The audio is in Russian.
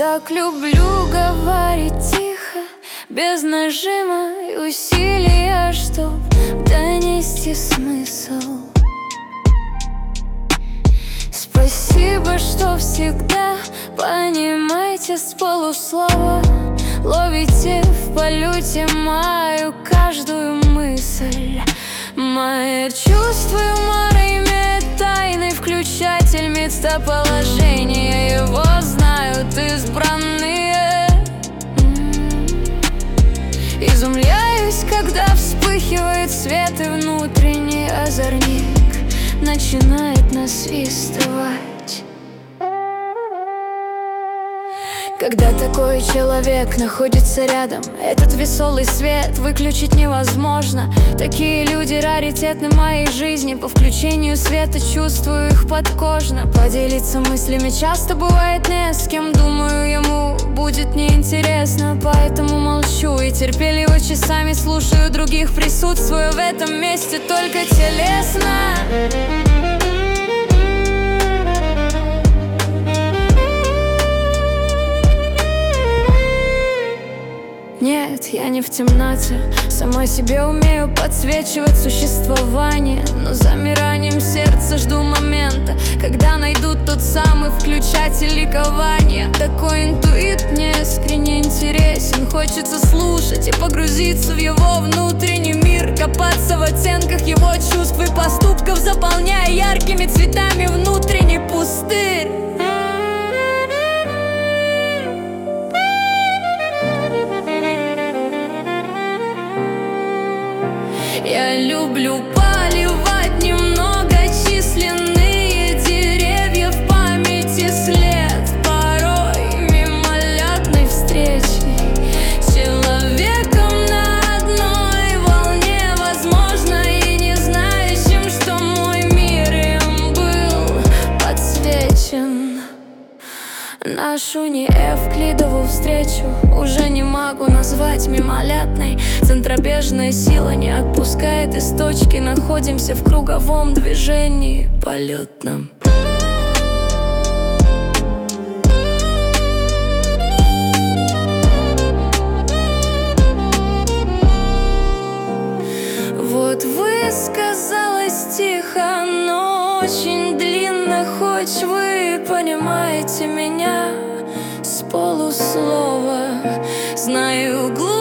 так люблю говорить тихо, без нажима и усилия, чтоб донести смысл. Спасибо, что всегда понимаете с полуслова, ловите в полете мою каждую мысль. Мое чувство юмора имеет тайный включатель местоположения, его знают избранные. Изумляюсь, когда вспыхивает свет и внутренний озорник начинает насвистывать. Когда такой человек находится рядом, этот веселый свет выключить невозможно. Такие люди раритетны в моей жизни. По включению света чувствую их подкожно. Поделиться мыслями часто бывает не с кем. Думаю, ему будет неинтересно, поэтому молчу и терпеливо часами слушаю других. Присутствую в этом месте только телесно. Нет, я не в темноте, самой себе умею подсвечивать существование. Но замиранием сердца жду момента, когда найду тот самый включатель ликования. Такой интуит мне искренне интересен. Хочется слушать и погрузиться в его внутренний мир, копаться в оттенках его чувств и поступков, заполняя яркими цветами внутренний пустырь. Я люблю поливать немногочисленные деревья в памяти след порой мимолетной встречи с человеком на одной волне, возможно, и не знающим, что мой мир им был подсвечен. Нашу неэвклидову встречу уже не могу назвать мимолетной. Центробежная сила не отпускает из точки. Находимся в круговом движении полетном. Вот высказалась тихо, но очень длинно. Хоть вы понимаете меня с полуслова, знаю глубоко.